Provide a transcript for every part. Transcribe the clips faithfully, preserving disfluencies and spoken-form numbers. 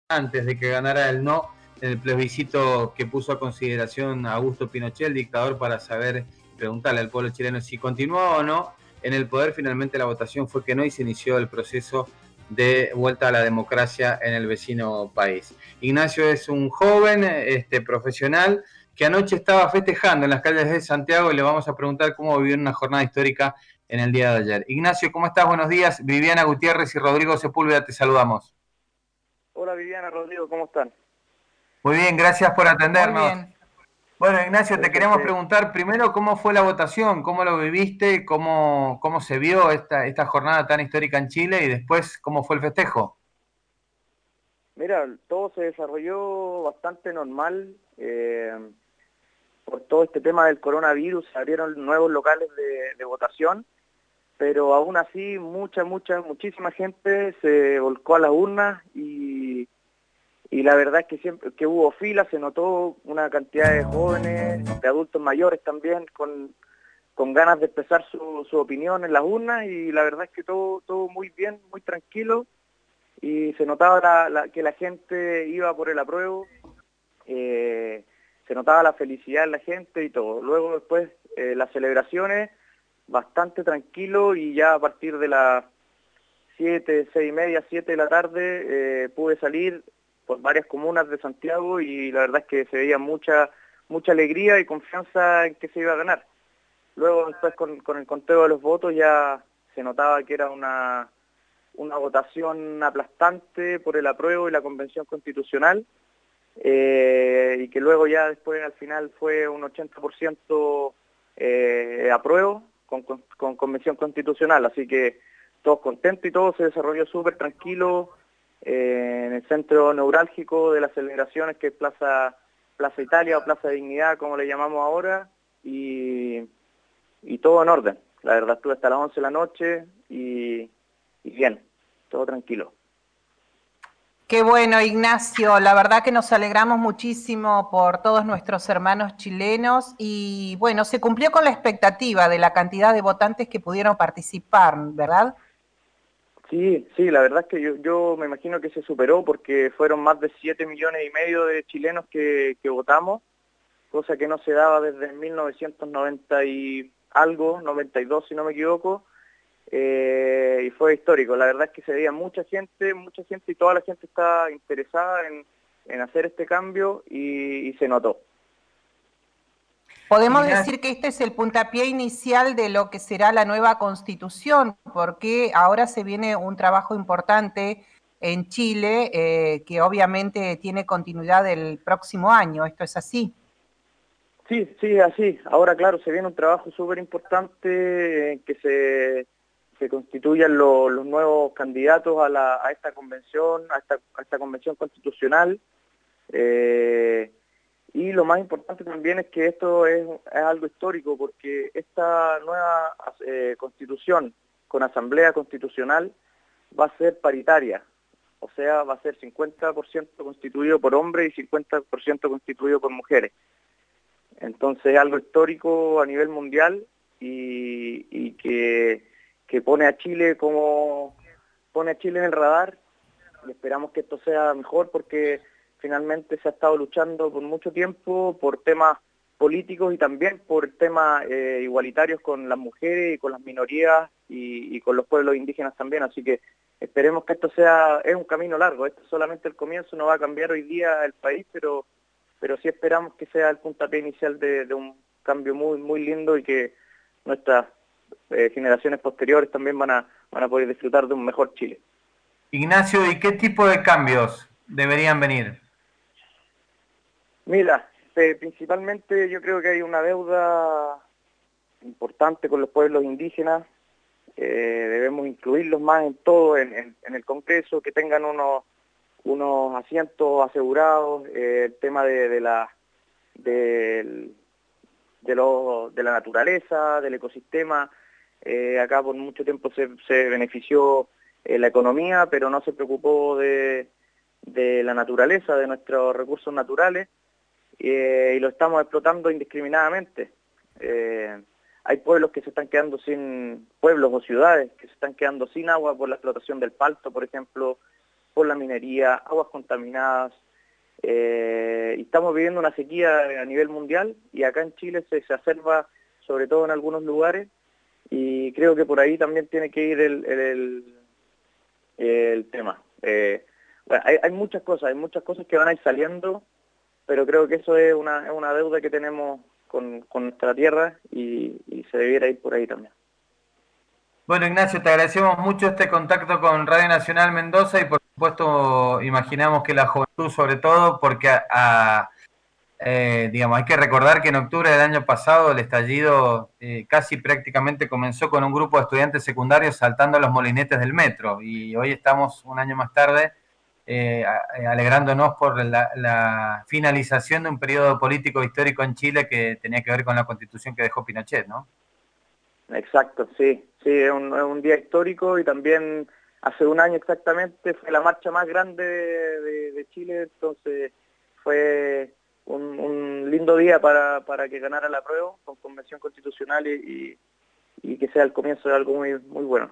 antes de que ganara el no en el plebiscito que puso a consideración a Augusto Pinochet, el dictador, para saber, preguntarle al pueblo chileno si continuaba o no en el poder. Finalmente la votación fue que no y se inició el proceso de vuelta a la democracia en el vecino país. Ignacio es un joven este, profesional que anoche estaba festejando en las calles de Santiago y le vamos a preguntar cómo vivió una jornada histórica en el día de ayer. Ignacio, ¿cómo estás? Buenos días. Viviana Gutiérrez y Rodrigo Sepúlveda te saludamos. Hola Viviana, Rodrigo, ¿cómo están? Muy bien, gracias por Muy atendernos. bien. Bueno, Ignacio, te Gracias a queremos ustedes. preguntar primero cómo fue la votación, cómo lo viviste, cómo, cómo se vio esta, esta jornada tan histórica en Chile y después cómo fue el festejo. Mira, todo se desarrolló bastante normal. eh, por todo este tema del coronavirus, se abrieron nuevos locales de, de votación, pero aún así mucha, mucha, muchísima gente se volcó a las urnas y, y la verdad es que siempre que hubo filas, se notó una cantidad de jóvenes, de adultos mayores también, con, con ganas de expresar su, su opinión en las urnas, y la verdad es que todo, todo muy bien, muy tranquilo. Y se notaba la, la, que la gente iba por el apruebo, eh, se notaba la felicidad en la gente y todo. Luego después eh, las celebraciones, bastante tranquilo, y ya a partir de las siete, seis y media, siete de la tarde eh, pude salir por varias comunas de Santiago y la verdad es que se veía mucha, mucha alegría y confianza en que se iba a ganar. Luego después con, con el conteo de los votos ya se notaba que era una una votación aplastante por el apruebo y la Convención Constitucional, eh, y que luego ya después al final fue un ochenta por ciento eh, apruebo con, con, con Convención Constitucional, así que todos contentos y todo se desarrolló súper tranquilo eh, en el centro neurálgico de las celebraciones, que es Plaza, Plaza Italia o Plaza Dignidad, como le llamamos ahora, y, y todo en orden. La verdad estuve hasta las once de la noche y, y bien, todo tranquilo. Qué bueno, Ignacio. La verdad que nos alegramos muchísimo por todos nuestros hermanos chilenos y bueno, se cumplió con la expectativa de la cantidad de votantes que pudieron participar, ¿verdad? Sí, sí, la verdad es que yo, yo me imagino que se superó porque fueron más de siete millones y medio de chilenos que, que votamos, cosa que no se daba desde mil novecientos noventa y algo, noventa y dos si no me equivoco, eh, y fue histórico. La verdad es que se veía mucha gente, mucha gente y toda la gente estaba interesada en, en hacer este cambio y, y se notó. Podemos Ignacio, decir que este es el puntapié inicial de lo que será la nueva constitución, porque ahora se viene un trabajo importante en Chile eh, que obviamente tiene continuidad el próximo año. ¿Esto es así? Sí, sí, así. Ahora, claro, se viene un trabajo súper importante en que se, se constituyan lo- los nuevos candidatos a, la, a esta convención, a esta, a esta convención constitucional. Eh, y lo más importante también es que esto es, es algo histórico, porque esta nueva eh, constitución con asamblea constitucional va a ser paritaria. O sea, va a ser cincuenta por ciento constituido por hombres y cincuenta por ciento constituido por mujeres. Entonces es algo histórico a nivel mundial y, y que, que pone a Chile como pone a Chile en el radar, y esperamos que esto sea mejor porque finalmente se ha estado luchando por mucho tiempo por temas políticos y también por temas eh, igualitarios con las mujeres y con las minorías y, y con los pueblos indígenas también, así que esperemos que esto sea, es un camino largo, esto es solamente el comienzo, no va a cambiar hoy día el país, pero pero sí esperamos que sea el puntapié inicial de, de un cambio muy muy lindo y que nuestras eh, generaciones posteriores también van a, van a poder disfrutar de un mejor Chile. Ignacio, ¿y qué tipo de cambios deberían venir? Mira, eh, principalmente yo creo que hay una deuda importante con los pueblos indígenas, eh, debemos incluirlos más en todo, en, en, en el Congreso, que tengan unos, unos asientos asegurados, eh, el tema de, de la... De, de, lo, de la naturaleza, del ecosistema. Eh, acá por mucho tiempo se, se benefició eh, la economía, pero no se preocupó de, de la naturaleza, de nuestros recursos naturales, eh, y lo estamos explotando indiscriminadamente. Eh, hay pueblos que se están quedando sin, pueblos o ciudades que se están quedando sin agua por la explotación del palto, por ejemplo, por la minería, aguas contaminadas, eh, y estamos viviendo una sequía a nivel mundial, y acá en Chile se exacerba sobre todo en algunos lugares, y creo que por ahí también tiene que ir el, el, el, el tema. Eh, bueno, hay, hay muchas cosas, hay muchas cosas que van a ir saliendo, pero creo que eso es una, es una deuda que tenemos con, con nuestra tierra y, y se debiera ir por ahí también. Bueno, Ignacio, te agradecemos mucho este contacto con Radio Nacional Mendoza y por supuesto imaginamos que la juventud sobre todo, porque a, a, eh, digamos, hay que recordar que en octubre del año pasado el estallido eh, casi prácticamente comenzó con un grupo de estudiantes secundarios saltando los molinetes del metro, y hoy estamos un año más tarde eh, alegrándonos por la, la finalización de un periodo político histórico en Chile que tenía que ver con la Constitución que dejó Pinochet, ¿no? Exacto, sí, sí, es un, es un día histórico, y también hace un año exactamente fue la marcha más grande de, de, de Chile, entonces fue un, un lindo día para, para que ganara la prueba con convención constitucional y, y, y que sea el comienzo de algo muy, muy bueno.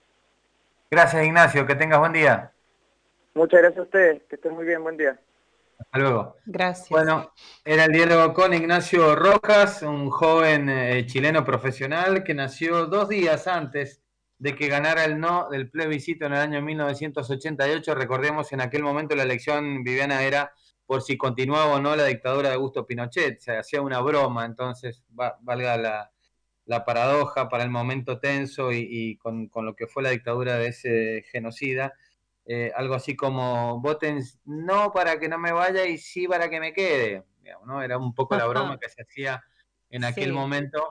Gracias, Ignacio, que tengas buen día. Muchas gracias a ustedes, que estén muy bien, buen día. Hasta luego. Gracias. Bueno, era el diálogo con Ignacio Rojas, un joven eh, chileno profesional que nació dos días antes de que ganara el no del plebiscito en el año mil novecientos ochenta y ocho. Recordemos, en aquel momento la elección, Viviana, era por si continuaba o no la dictadura de Augusto Pinochet. Se hacía una broma, entonces, va, valga la, la paradoja para el momento tenso y, y con, con lo que fue la dictadura de ese genocida. Eh, algo así como voten no para que no me vaya y sí para que me quede, digamos, ¿no? Era un poco la broma que se hacía en aquel sí. momento,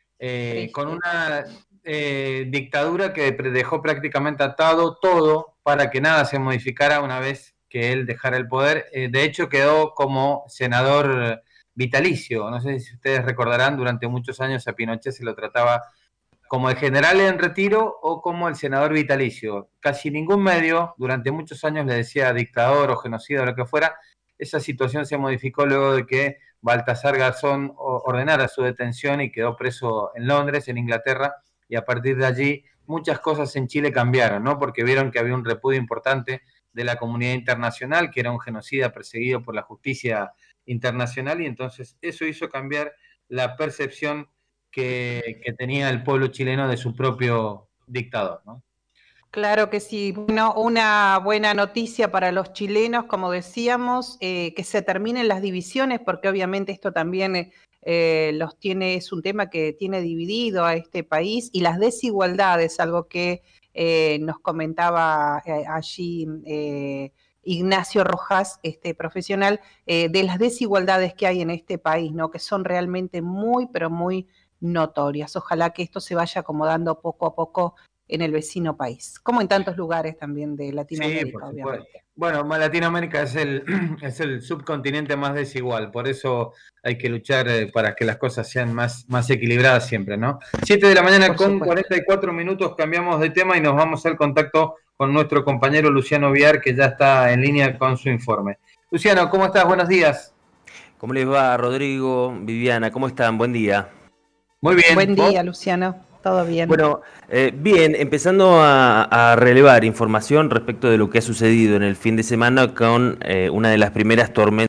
eh, con una eh, dictadura que dejó prácticamente atado todo para que nada se modificara una vez que él dejara el poder. Eh, de hecho quedó como senador vitalicio. No sé si ustedes recordarán, durante muchos años a Pinochet se lo trataba como el general en retiro o como el senador vitalicio. Casi ningún medio durante muchos años le decía dictador o genocida o lo que fuera. Esa situación se modificó luego de que Baltasar Garzón ordenara su detención y quedó preso en Londres, en Inglaterra, y a partir de allí muchas cosas en Chile cambiaron, ¿no? Porque vieron que había un repudio importante de la comunidad internacional, que era un genocida perseguido por la justicia internacional, y entonces eso hizo cambiar la percepción Que, que tenía el pueblo chileno de su propio dictador, ¿no? Claro que sí. Bueno, una buena noticia para los chilenos, como decíamos, eh, que se terminen las divisiones, porque obviamente esto también eh, los tiene, es un tema que tiene dividido a este país, y las desigualdades, algo que eh, nos comentaba eh, allí eh, Ignacio Rojas, este profesional, eh, de las desigualdades que hay en este país, ¿no? Que son realmente muy, pero muy notorias. Ojalá que esto se vaya acomodando poco a poco en el vecino país, como en tantos lugares también de Latinoamérica, sí, por obviamente. Supuesto. Bueno, Latinoamérica es el, es el subcontinente más desigual, por eso hay que luchar eh, para que las cosas sean más, más equilibradas siempre, ¿no? siete de la mañana por con supuesto. cuarenta y cuatro minutos, cambiamos de tema y nos vamos al contacto con nuestro compañero Luciano Viar, que ya está en línea con su informe. Luciano, ¿cómo estás? Buenos días. ¿Cómo les va, Rodrigo, Viviana? ¿Cómo están? Buen día. Muy bien. Buen día, ¿vos? Luciano. Todo bien. Bueno, eh, bien, empezando a, a relevar información respecto de lo que ha sucedido en el fin de semana con eh, una de las primeras tormentas